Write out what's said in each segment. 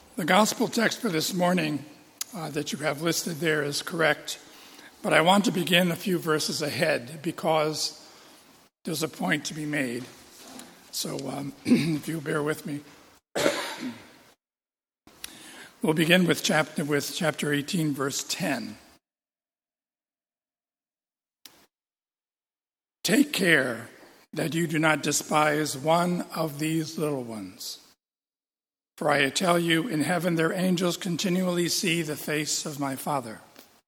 The gospel text for this morning that you have listed there is correct, but I want to begin a few verses ahead because there's a point to be made. So if you bear with me. We'll begin with chapter 18, verse 10. Take care that you do not despise one of these little ones. For I tell you, in heaven their angels continually see the face of my Father.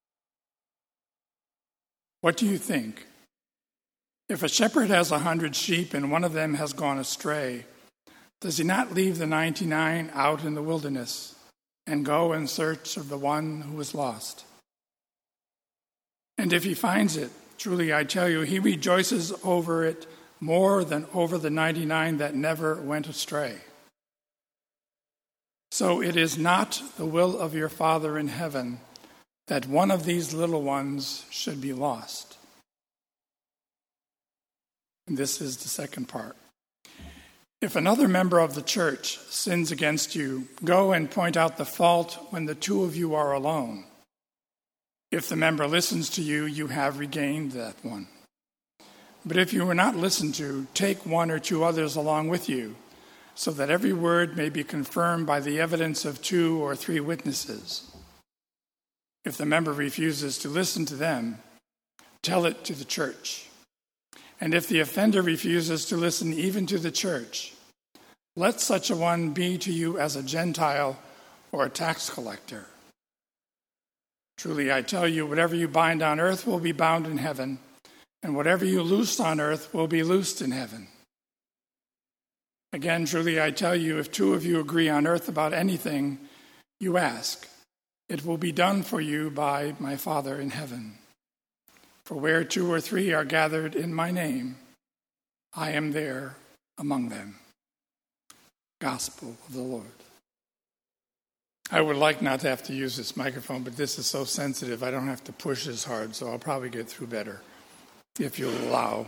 What do you think? If a shepherd has 100 sheep and one of them has gone astray, does he not leave the 99 out in the wilderness and go in search of the one who is lost? And if he finds it, truly I tell you, he rejoices over it more than over the 99 that never went astray. So it is not the will of your Father in heaven that one of these little ones should be lost. And this is the second part. If another member of the church sins against you, go and point out the fault when the two of you are alone. If the member listens to you, you have regained that one. But if you are not listened to, take one or two others along with you, so that every word may be confirmed by the evidence of 2 or 3 witnesses. If the member refuses to listen to them, tell it to the church. And if the offender refuses to listen even to the church, let such a one be to you as a Gentile or a tax collector. Truly, I tell you, whatever you bind on earth will be bound in heaven, and whatever you loose on earth will be loosed in heaven. Again, truly, I tell you, if 2 of you agree on earth about anything you ask, it will be done for you by my Father in heaven. For where 2 or 3 are gathered in my name, I am there among them. Gospel of the Lord. I would like not to have to use this microphone, but this is so sensitive, I don't have to push as hard, so I'll probably get through better, if you'll allow.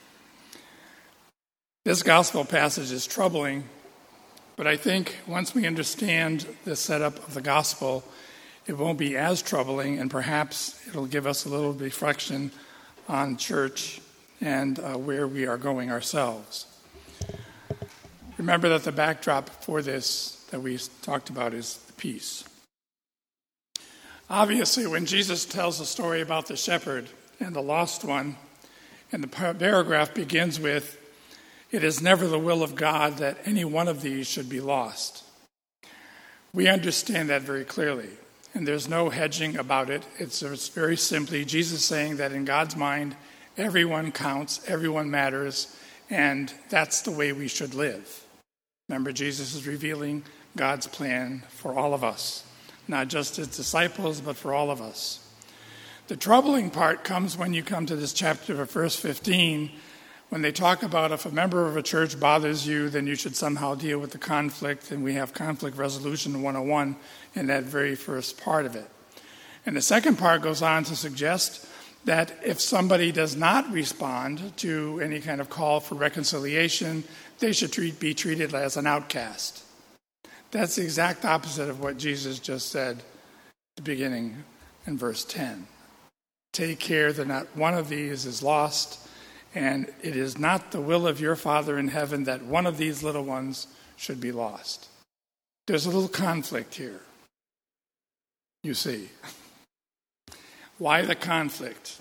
This gospel passage is troubling, but I think once we understand the setup of the gospel, it won't be as troubling, and perhaps it'll give us a little reflection on church and where we are going ourselves. Remember that the backdrop for this that we talked about is the peace. Obviously, when Jesus tells the story about the shepherd and the lost one, and the paragraph begins with, "It is never the will of God that any one of these should be lost." We understand that very clearly, and there's no hedging about it. It's very simply Jesus saying that in God's mind, everyone counts, everyone matters, and that's the way we should live. Remember, Jesus is revealing God's plan for all of us, not just his disciples, but for all of us. The troubling part comes when you come to this chapter of verse 15, when they talk about if a member of a church bothers you, then you should somehow deal with the conflict, and we have conflict resolution 101 in that very first part of it. And the second part goes on to suggest that if somebody does not respond to any kind of call for reconciliation, they should be treated as an outcast. That's the exact opposite of what Jesus just said at the beginning in verse 10. Take care that not one of these is lost, and it is not the will of your Father in heaven that one of these little ones should be lost. There's a little conflict here, you see. Why the conflict?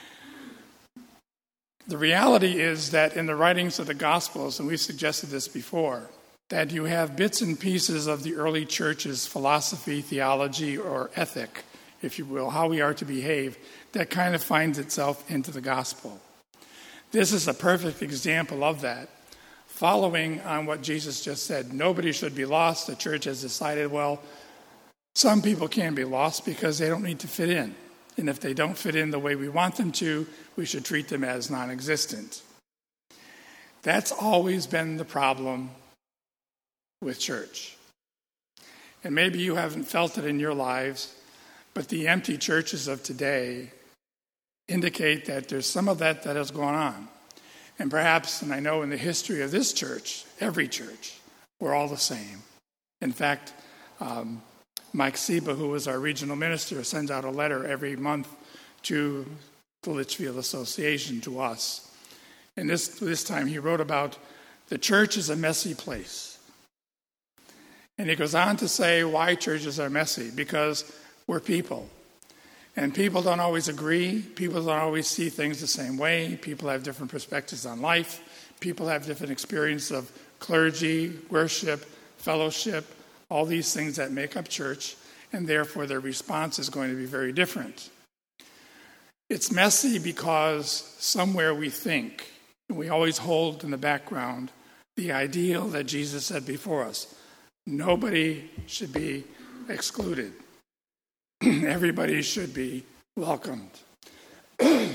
The reality is that in the writings of the Gospels, and we've suggested this before, that you have bits and pieces of the early church's philosophy, theology, or ethic, if you will, how we are to behave, that kind of finds itself into the gospel. This is a perfect example of that. Following on what Jesus just said, nobody should be lost. The church has decided, well, some people can be lost because they don't need to fit in. And if they don't fit in the way we want them to, we should treat them as non-existent. That's always been the problem with church. And maybe you haven't felt it in your lives, but the empty churches of today indicate that there's some of that has gone on. And perhaps, and I know in the history of this church, every church, we're all the same. In fact, Mike Seba, who was our regional minister, sends out a letter every month to the Litchfield Association, to us. And this time he wrote about the church is a messy place. And he goes on to say why churches are messy, because we're people. And people don't always agree. People don't always see things the same way. People have different perspectives on life. People have different experience of clergy, worship, fellowship, all these things that make up church, and therefore their response is going to be very different. It's messy because somewhere we think, and we always hold in the background, the ideal that Jesus said before us. Nobody should be excluded. Everybody should be welcomed. And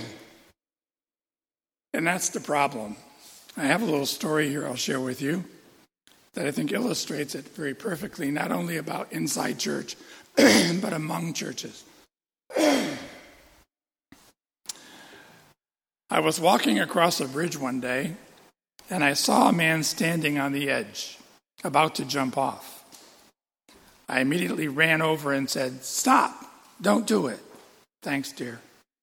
that's the problem. I have a little story here I'll share with you that I think illustrates it very perfectly, not only about inside church, but among churches. I was walking across a bridge one day, and I saw a man standing on the edge, about to jump off. I immediately ran over and said, "Stop, don't do it." "Thanks, dear."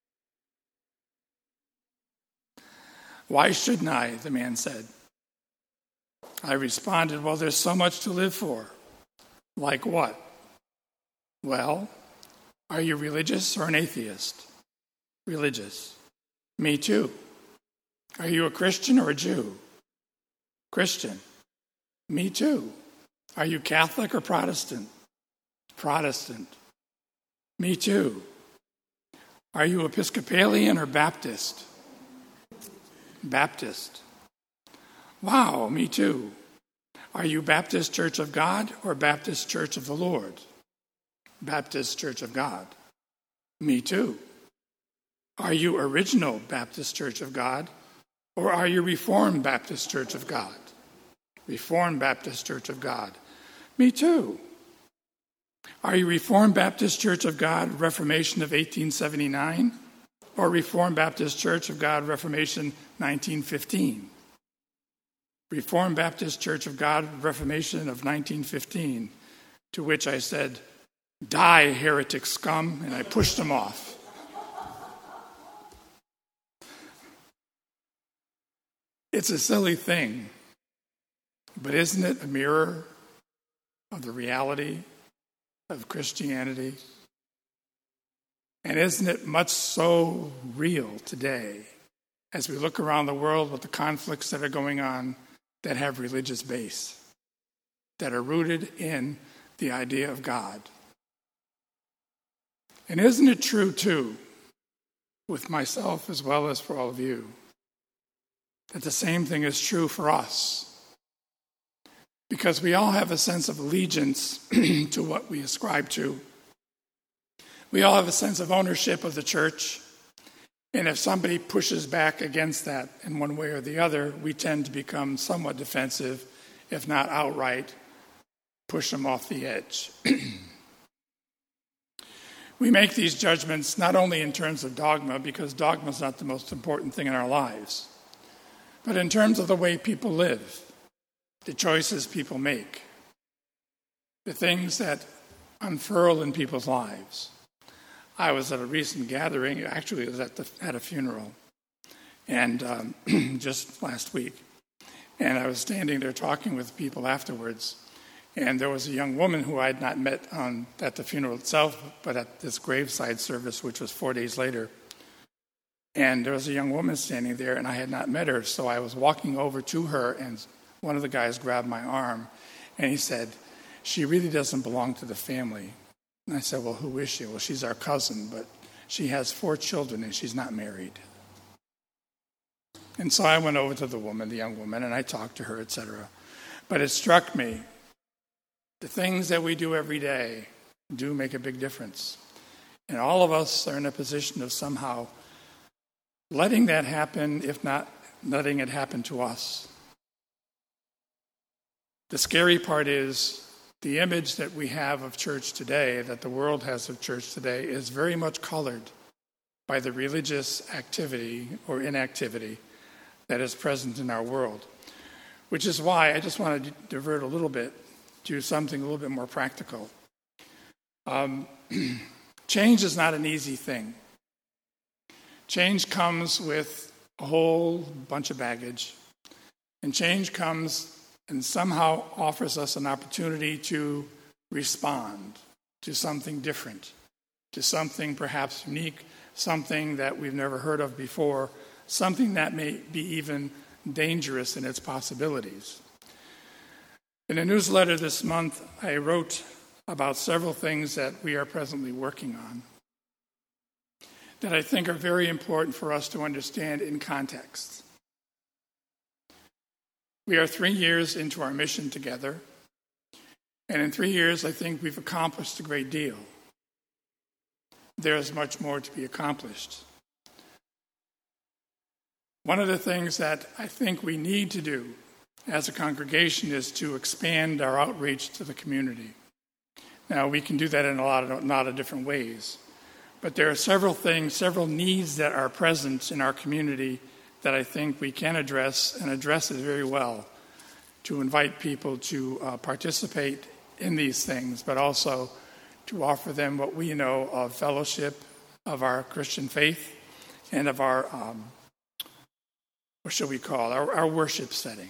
"Why shouldn't I?" the man said. I responded, "Well, there's so much to live for." "Like what?" "Well, are you religious or an atheist?" "Religious." "Me too." "Are you a Christian or a Jew?" "Christian." "Me too." "Are you Catholic or Protestant?" "Protestant." "Me too." "Are you Episcopalian or Baptist?" "Baptist." "Wow, me too." "Are you Baptist Church of God or Baptist Church of the Lord?" "Baptist Church of God." "Me too." "Are you Original Baptist Church of God or are you Reformed Baptist Church of God?" "Reformed Baptist Church of God." "Me too." "Are you Reformed Baptist Church of God, Reformation of 1879, or Reformed Baptist Church of God, Reformation 1915? "Reformed Baptist Church of God, Reformation of 1915, to which I said, "Die, heretic scum," and I pushed him off. It's a silly thing, but isn't it a mirror of the reality of Christianity? And isn't it much so real today as we look around the world with the conflicts that are going on that have religious base, that are rooted in the idea of God? And isn't it true, too, with myself as well as for all of you, that the same thing is true for us? Because we all have a sense of allegiance to what we ascribe to. We all have a sense of ownership of the church. And if somebody pushes back against that in one way or the other, we tend to become somewhat defensive, if not outright push them off the edge. We make these judgments not only in terms of dogma, because dogma is not the most important thing in our lives, but in terms of the way people live, the choices people make, the things that unfurl in people's lives. I was at a recent gathering, actually it was at a funeral, and just last week, and I was standing there talking with people afterwards, and there was a young woman who I had not met at the funeral itself, but at this graveside service, which was 4 days later. And there was a young woman standing there, and I had not met her, so I was walking over to her, and one of the guys grabbed my arm, and he said, "She really doesn't belong to the family." And I said, "Well, who is she?" "Well, she's our cousin, but she has 4 children, and she's not married." And so I went over to the young woman, and I talked to her, etc. But it struck me, the things that we do every day do make a big difference. And all of us are in a position of somehow letting that happen, if not letting it happen to us. The scary part is the image that we have of church today, that the world has of church today, is very much colored by the religious activity or inactivity that is present in our world. Which is why I just want to divert a little bit to something a little bit more practical. Change is not an easy thing. Change comes with a whole bunch of baggage. And change comes and somehow offers us an opportunity to respond to something different, to something perhaps unique, something that we've never heard of before, something that may be even dangerous in its possibilities. In a newsletter this month, I wrote about several things that we are presently working on that I think are very important for us to understand in context. We are 3 years into our mission together, and in 3 years, I think we've accomplished a great deal. There is much more to be accomplished. One of the things that I think we need to do as a congregation is to expand our outreach to the community. Now, we can do that in a lot of different ways, but there are several needs that are present in our community that I think we can address, and address it very well, to invite people to participate in these things, but also to offer them what we know of fellowship, of our Christian faith, and of our, our worship setting.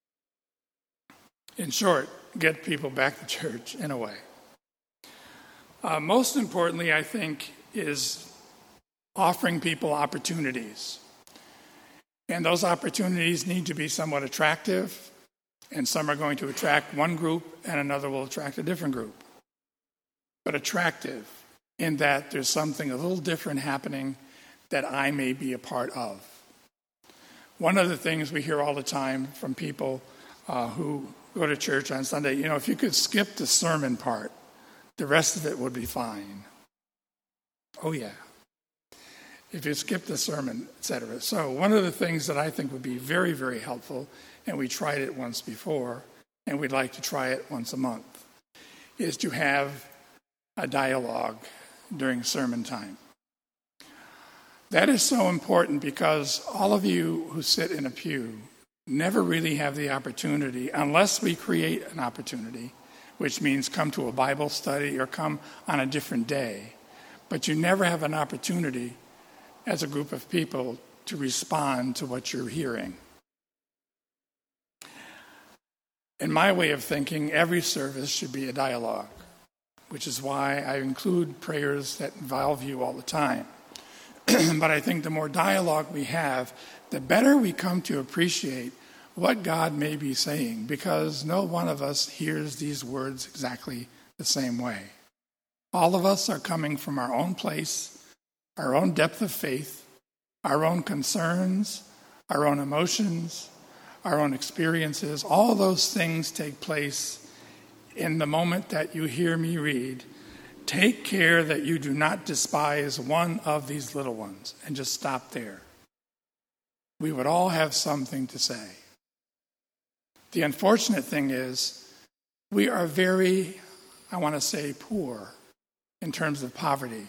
In short, get people back to church in a way. Most importantly, I think, is offering people opportunities. And those opportunities need to be somewhat attractive, and some are going to attract one group and another will attract a different group. But attractive in that there's something a little different happening that I may be a part of. One of the things we hear all the time from people who go to church on Sunday, if you could skip the sermon part, the rest of it would be fine. Oh yeah. If you skip the sermon, etc. So one of the things that I think would be very, very helpful, and we tried it once before, and we'd like to try it once a month, is to have a dialogue during sermon time. That is so important because all of you who sit in a pew never really have the opportunity, unless we create an opportunity, which means come to a Bible study or come on a different day. But you never have an opportunity as a group of people to respond to what you're hearing. In my way of thinking, every service should be a dialogue, which is why I include prayers that involve you all the time. But I think the more dialogue we have, the better we come to appreciate what God may be saying, because no one of us hears these words exactly the same way. All of us are coming from our own place, our own depth of faith, our own concerns, our own emotions, our own experiences. All those things take place in the moment that you hear me read. Take care that you do not despise one of these little ones, and just stop there. We would all have something to say. The unfortunate thing is we are very, poor in terms of poverty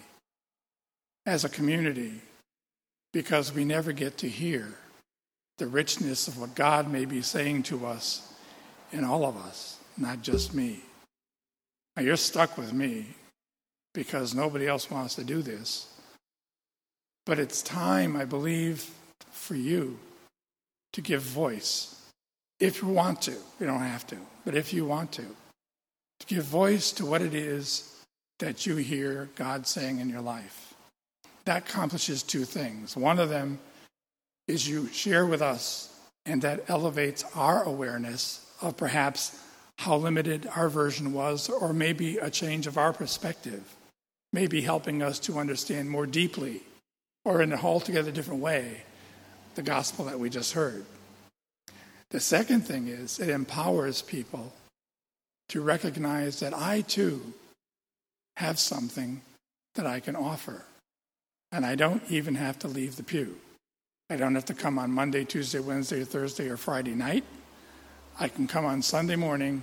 as a community, because we never get to hear the richness of what God may be saying to us in all of us, not just me. Now, you're stuck with me because nobody else wants to do this. But it's time, I believe, for you to give voice. If you want to, you don't have to, but if you want to give voice to what it is that you hear God saying in your life. That accomplishes two things. One of them is you share with us, and that elevates our awareness of perhaps how limited our version was, or maybe a change of our perspective, maybe helping us to understand more deeply, or in an altogether different way, the gospel that we just heard. The second thing is it empowers people to recognize that I too have something that I can offer. And I don't even have to leave the pew. I don't have to come on Monday, Tuesday, Wednesday, or Thursday, or Friday night. I can come on Sunday morning,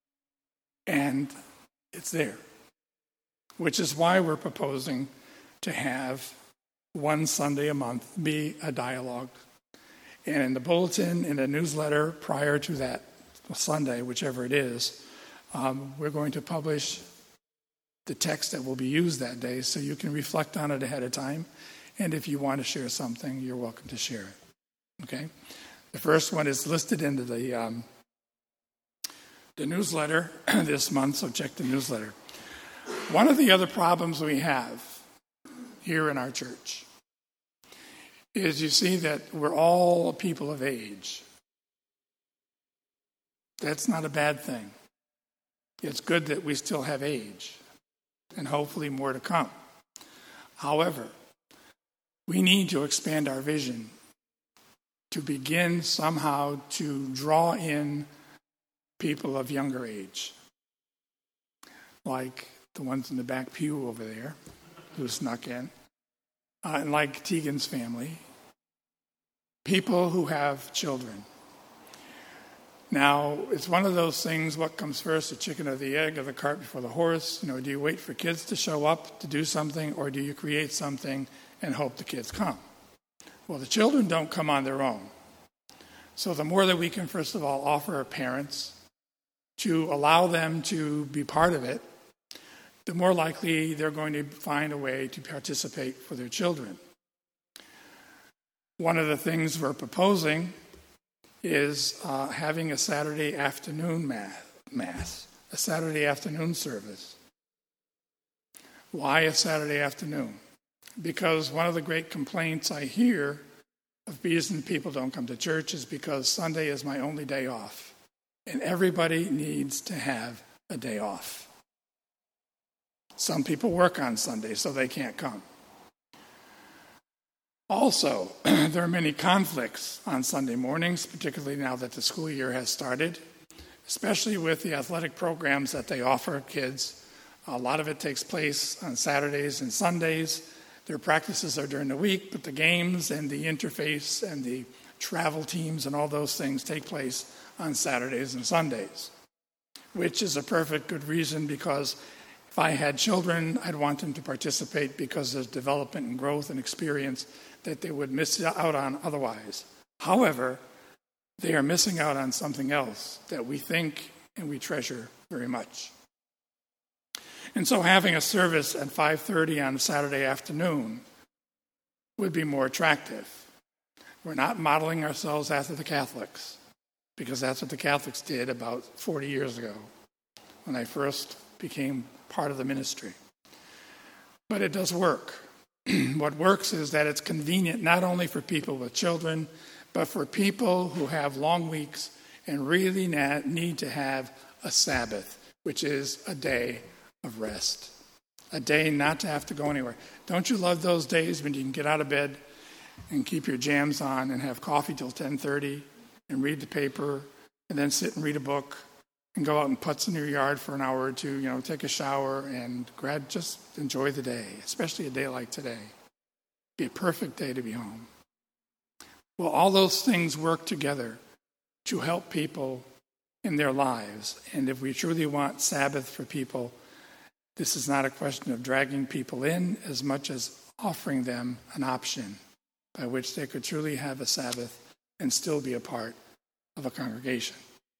and it's there. Which is why we're proposing to have one Sunday a month be a dialogue. And in the bulletin, in a newsletter prior to that Sunday, whichever it is, we're going to publish the text that will be used that day so you can reflect on it ahead of time. And if you want to share something, you're welcome to share it. Okay? The first one is listed into the newsletter this month, so check the newsletter. One of the other problems we have here in our church is you see that we're all people of age. That's not a bad thing. It's good that we still have age, and hopefully more to come. However, we need to expand our vision to begin somehow to draw in people of younger age, like the ones in the back pew over there who snuck in, and like Tegan's family, people who have children. Now, it's one of those things, what comes first, the chicken or the egg, or the cart before the horse? Do you wait for kids to show up to do something, or do you create something and hope the kids come? Well, the children don't come on their own. So the more that we can, first of all, offer our parents to allow them to be part of it, the more likely they're going to find a way to participate for their children. One of the things we're proposing is having a Saturday afternoon mass, a Saturday afternoon service. Why a Saturday afternoon? Because one of the great complaints I hear of reason people don't come to church is because Sunday is my only day off. And everybody needs to have a day off. Some people work on Sunday, so they can't come. Also, there are many conflicts on Sunday mornings, particularly now that the school year has started, especially with the athletic programs that they offer kids. A lot of it takes place on Saturdays and Sundays. Their practices are during the week, but the games and the interface and the travel teams and all those things take place on Saturdays and Sundays, which is a perfect good reason, because if I had children, I'd want them to participate because there's development and growth and experience that they would miss out on otherwise. However, they are missing out on something else that we think and we treasure very much. And so having a service at 5:30 on a Saturday afternoon would be more attractive. We're not modeling ourselves after the Catholics, because that's what the Catholics did about 40 years ago when I first became part of the ministry. But it does work. What works is that it's convenient not only for people with children, but for people who have long weeks and really need to have a Sabbath, which is a day of rest, a day not to have to go anywhere. Don't you love those days when you can get out of bed and keep your jams on and have coffee till 10:30 and read the paper and then sit and read a book and go out and putz in your yard for an hour or two, take a shower and just enjoy the day, especially a day like today. Be a perfect day to be home. Well, all those things work together to help people in their lives. And if we truly want Sabbath for people, this is not a question of dragging people in as much as offering them an option by which they could truly have a Sabbath and still be a part of a congregation.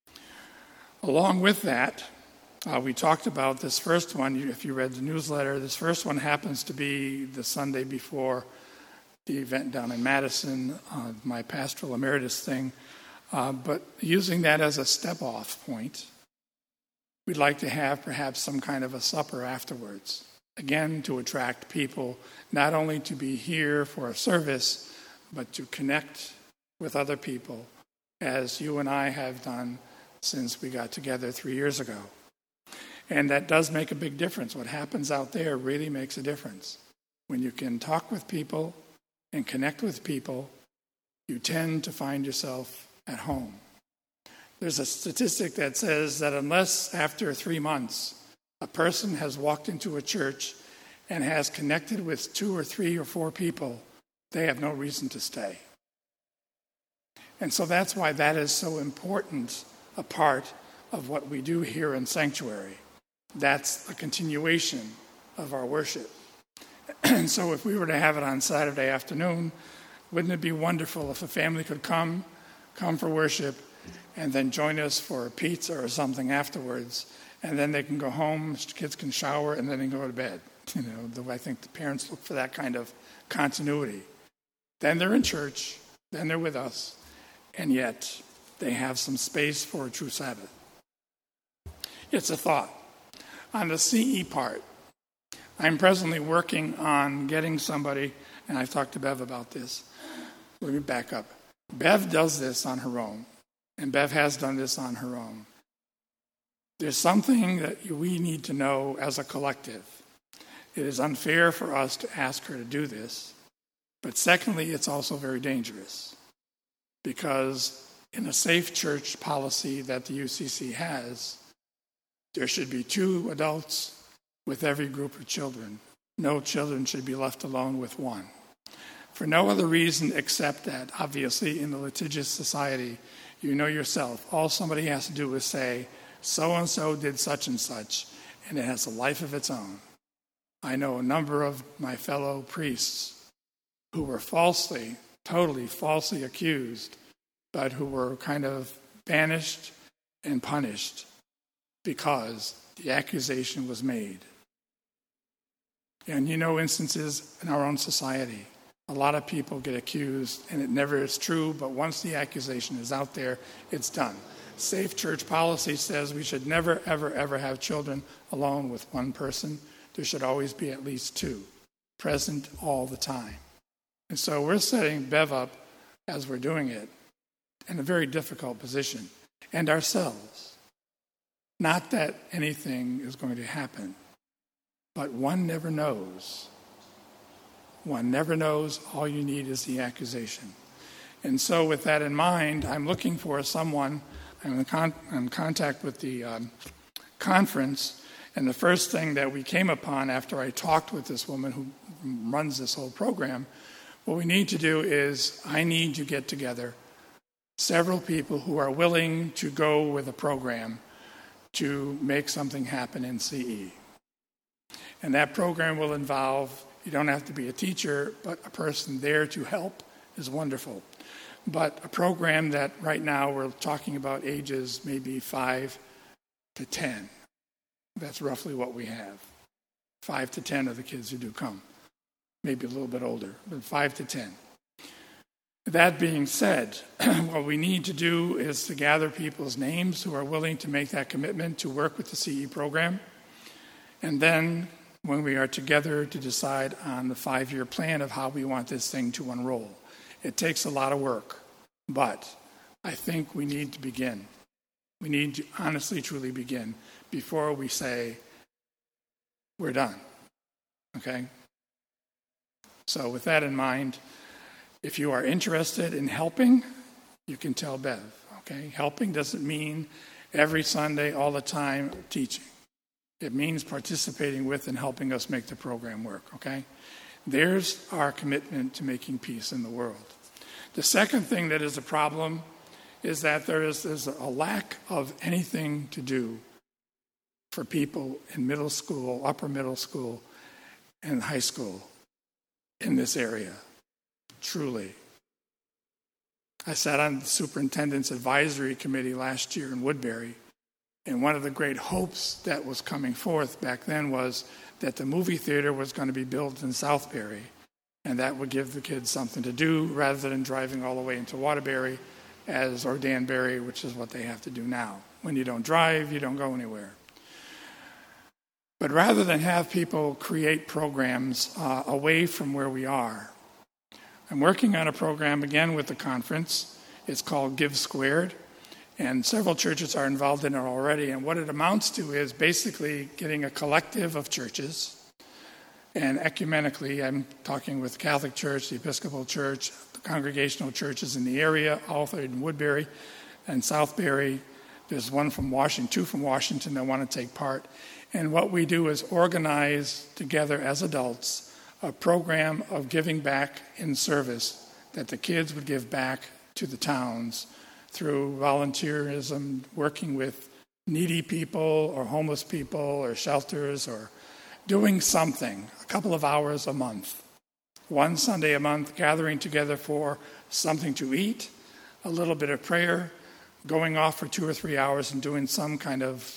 Along with that, we talked about this first one. If you read the newsletter, this first one happens to be the Sunday before the event down in Madison, my pastoral emeritus thing. But using that as a step-off point, we'd like to have perhaps some kind of a supper afterwards, again, to attract people, not only to be here for a service, but to connect with other people, as you and I have done since we got together 3 years ago. And that does make a big difference. What happens out there really makes a difference. When you can talk with people and connect with people, you tend to find yourself at home. There's a statistic that says that unless after 3 months a person has walked into a church and has connected with 2 or 3 or 4 people, they have no reason to stay. And so that's why that is so important a part of what we do here in Sanctuary. That's a continuation of our worship. And so if we were to have it on Saturday afternoon, wouldn't it be wonderful if a family could come for worship, and then join us for a pizza or something afterwards, and then they can go home, kids can shower, and then they can go to bed. I think the parents look for that kind of continuity. Then they're in church, then they're with us, and yet they have some space for a true Sabbath. It's a thought. On the CE part, I'm presently working on getting somebody, and I've talked to Bev about this. Let me back up. Bev does this on her own, and Bev has done this on her own. There's something that we need to know as a collective. It is unfair for us to ask her to do this, but secondly, it's also very dangerous, because in a safe church policy that the UCC has, there should be 2 adults with every group of children. No children should be left alone with one. For no other reason except that, obviously, in the litigious society, you know yourself, all somebody has to do is say, so-and-so did such and such, and it has a life of its own. I know a number of my fellow priests who were totally falsely accused, but who were kind of banished and punished because the accusation was made. And instances in our own society. A lot of people get accused, and it never is true, but once the accusation is out there, it's done. Safe church policy says we should never, ever, ever have children alone with one person. There should always be at least 2 present all the time. And so we're setting Bev up, as we're doing it, in a very difficult position, and ourselves. Not that anything is going to happen, but one never knows. One never knows. All you need is the accusation. And so with that in mind, I'm looking for someone. I'm in contact with the conference, and the first thing that we came upon after I talked with this woman who runs this whole program, what we need to do is I need to get together several people who are willing to go with a program to make something happen in CE. And that program will involve, you don't have to be a teacher, but a person there to help is wonderful. But a program that right now we're talking about ages maybe 5 to 10. That's roughly what we have. 5 to 10 of the kids who do come. Maybe a little bit older, but 5 to 10. That being said, what we need to do is to gather people's names who are willing to make that commitment to work with the CE program. And then when we are together to decide on the 5-year plan of how we want this thing to unroll. It takes a lot of work, but I think we need to begin. We need to honestly, truly begin before we say, we're done. Okay? So with that in mind, if you are interested in helping, you can tell Bev. Okay? Helping doesn't mean every Sunday, all the time, teaching. It means participating with and helping us make the program work. Okay? There's our commitment to making peace in the world. The second thing that is a problem is that there's a lack of anything to do for people in middle school, upper middle school, and high school in this area, truly. I sat on the superintendent's advisory committee last year in Woodbury, and one of the great hopes that was coming forth back then was that the movie theater was going to be built in Southbury, and that would give the kids something to do rather than driving all the way into Waterbury or Danbury, which is what they have to do now. When you don't drive, you don't go anywhere. But rather than have people create programs away from where we are, I'm working on a program again with the conference. It's called Give Squared, and several churches are involved in it already. And what it amounts to is basically getting a collective of churches, and ecumenically, I'm talking with the Catholic Church, the Episcopal Church, the congregational churches in the area, all in Woodbury and Southbury. There's one from Washington, 2 from Washington that want to take part. And what we do is organize together as adults a program of giving back in service that the kids would give back to the towns through volunteerism, working with needy people or homeless people or shelters or doing something, a couple of hours a month. One Sunday a month, gathering together for something to eat, a little bit of prayer, going off for 2 or 3 hours and doing some kind of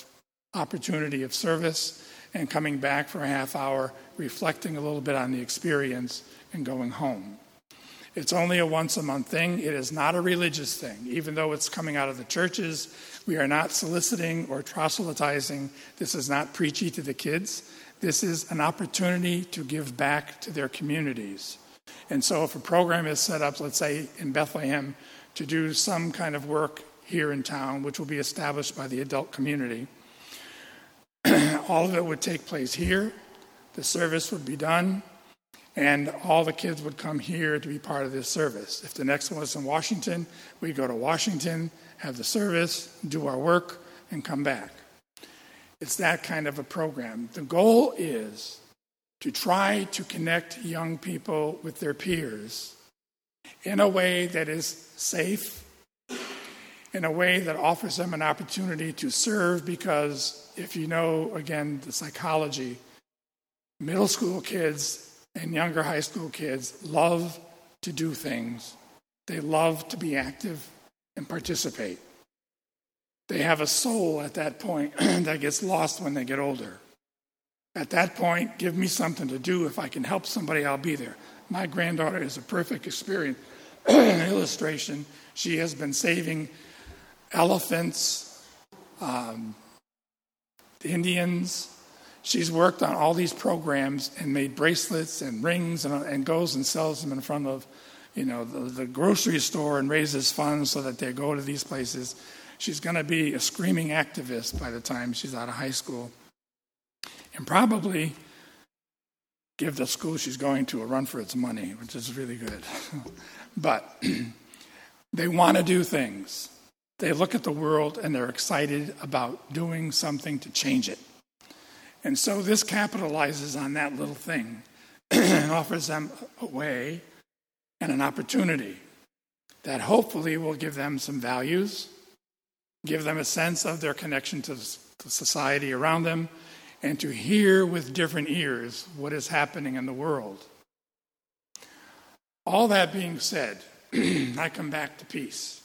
opportunity of service and coming back for a half hour, reflecting a little bit on the experience, and going home. It's only a once-a-month thing. It is not a religious thing. Even though it's coming out of the churches, we are not soliciting or proselytizing. This is not preachy to the kids. This is an opportunity to give back to their communities. And so if a program is set up, let's say in Bethlehem, to do some kind of work here in town, which will be established by the adult community, all of it would take place here. The service would be done, and all the kids would come here to be part of this service. If the next one was in Washington, we'd go to Washington, have the service, do our work, and come back. It's that kind of a program. The goal is to try to connect young people with their peers in a way that is safe, in a way that offers them an opportunity to serve, because if you know, again, the psychology, middle school kids and younger high school kids love to do things. They love to be active and participate. They have a soul at that point that gets lost when they get older. At that point, give me something to do. If I can help somebody, I'll be there. My granddaughter is a perfect experience, illustration. She has been saving elephants, Indians. She's worked on all these programs and made bracelets and rings and goes and sells them in front of, the grocery store and raises funds so that they go to these places. She's going to be a screaming activist by the time she's out of high school, and probably give the school she's going to a run for its money, which is really good. But they want to do things. They look at the world and they're excited about doing something to change it. And so this capitalizes on that little thing and offers them a way and an opportunity that hopefully will give them some values, give them a sense of their connection to the society around them, and to hear with different ears what is happening in the world. All that being said, I come back to peace.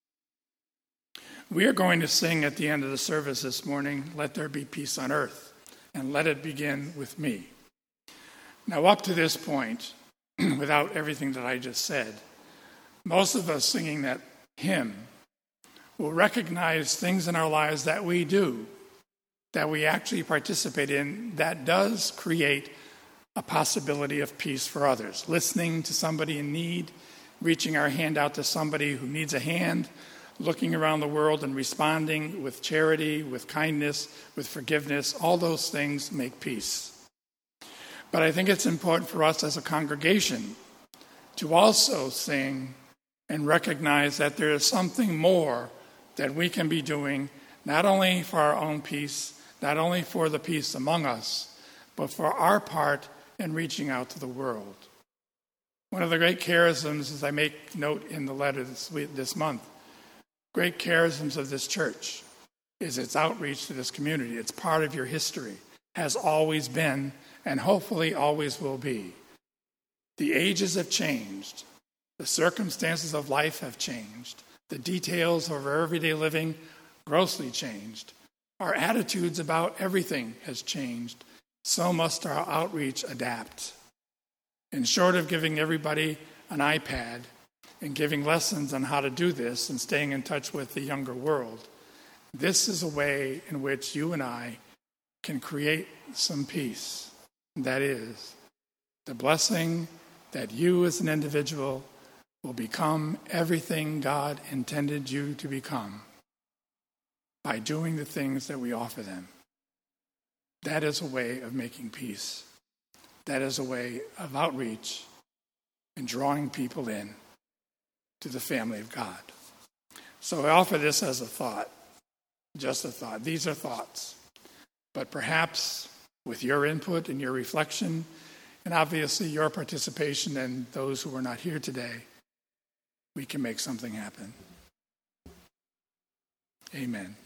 We are going to sing at the end of the service this morning, "Let There Be Peace on Earth," and let it begin with me. Now, up to this point, without everything that I just said, most of us singing that hymn will recognize things in our lives that we do, that we actually participate in, that does create a possibility of peace for others. Listening to somebody in need, reaching our hand out to somebody who needs a hand, looking around the world and responding with charity, with kindness, with forgiveness, all those things make peace. But I think it's important for us as a congregation to also sing and recognize that there is something more that we can be doing, not only for our own peace, not only for the peace among us, but for our part in reaching out to the world. One of the great charisms, as I make note in the letter this month, great charisms of this church is its outreach to this community. It's part of your history, has always been, and hopefully always will be. The ages have changed. The circumstances of life have changed. The details of our everyday living grossly changed. Our attitudes about everything has changed. So must our outreach adapt. And short of giving everybody an iPad and giving lessons on how to do this and staying in touch with the younger world, this is a way in which you and I can create some peace. That is, the blessing that you as an individual will become everything God intended you to become by doing the things that we offer them. That is a way of making peace. That is a way of outreach and drawing people in to the family of God. So I offer this as a thought, just a thought. These are thoughts. But perhaps with your input and your reflection, and obviously your participation and those who are not here today, we can make something happen. Amen.